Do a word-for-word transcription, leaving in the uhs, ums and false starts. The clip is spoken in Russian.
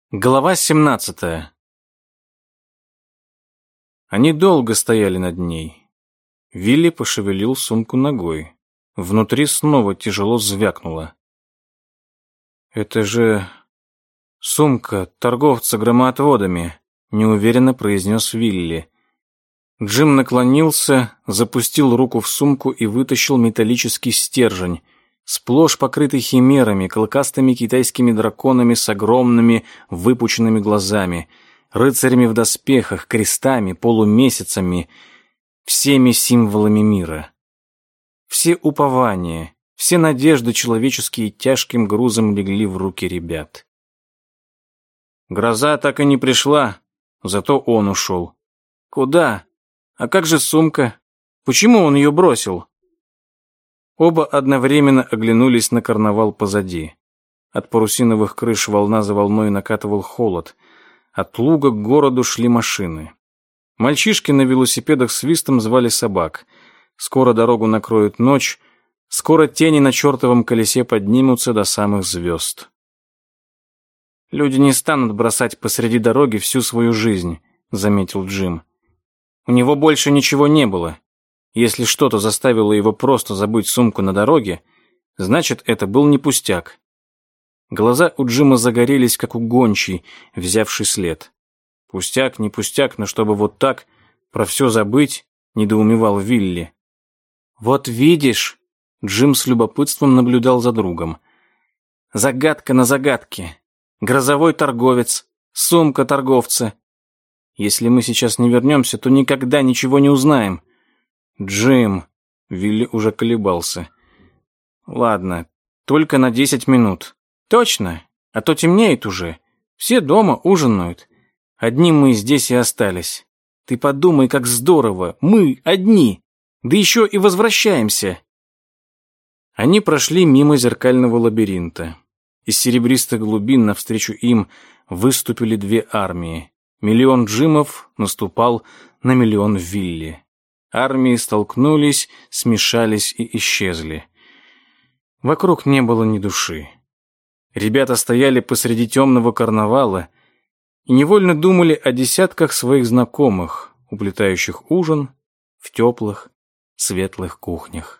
Глава семнадцатая. Они долго стояли над ней. Вилли пошевелил сумку ногой. Внутри снова тяжело звякнуло. «Это же сумка торговца громоотводами», — неуверенно произнес Вилли. Джим наклонился, запустил руку в сумку и вытащил металлический стержень, сплошь покрытый химерами, клыкастыми китайскими драконами с огромными выпученными глазами, рыцарями в доспехах, крестами, полумесяцами, всеми символами мира. Все упования, все надежды человеческие тяжким грузом легли в руки ребят. Гроза так и не пришла, зато он ушел. Куда? А как же сумка? Почему он ее бросил? Оба одновременно оглянулись на карнавал позади. От парусиновых крыш волна за волной накатывал холод. От луга к городу шли машины. Мальчишки на велосипедах свистом звали собак. Скоро дорогу накроет ночь, скоро тени на чертовом колесе поднимутся до самых звезд. «Люди не станут бросать посреди дороги всю свою жизнь», — заметил Джим. «У него больше ничего не было. Если что-то заставило его просто забыть сумку на дороге, значит, это был не пустяк». Глаза у Джима загорелись, как у гончей, взявший след. «Пустяк, не пустяк, но чтобы вот так про все забыть», — недоумевал Вилли. «Вот видишь», — Джим с любопытством наблюдал за другом. «Загадка на загадке. Грозовой торговец, сумка торговца. Если мы сейчас не вернемся, то никогда ничего не узнаем». «Джим», — Вилли уже колебался. «Ладно, только на десять минут». «Точно, а то темнеет уже. Все дома ужинают. Одни мы здесь и остались. Ты подумай, как здорово. Мы одни. Да еще и возвращаемся». Они прошли мимо зеркального лабиринта. Из серебристых глубин навстречу им выступили две армии. Миллион Джимов наступал на миллион Вилли. Армии столкнулись, смешались и исчезли. Вокруг не было ни души. Ребята стояли посреди темного карнавала и невольно думали о десятках своих знакомых, уплетающих ужин в теплых, светлых кухнях.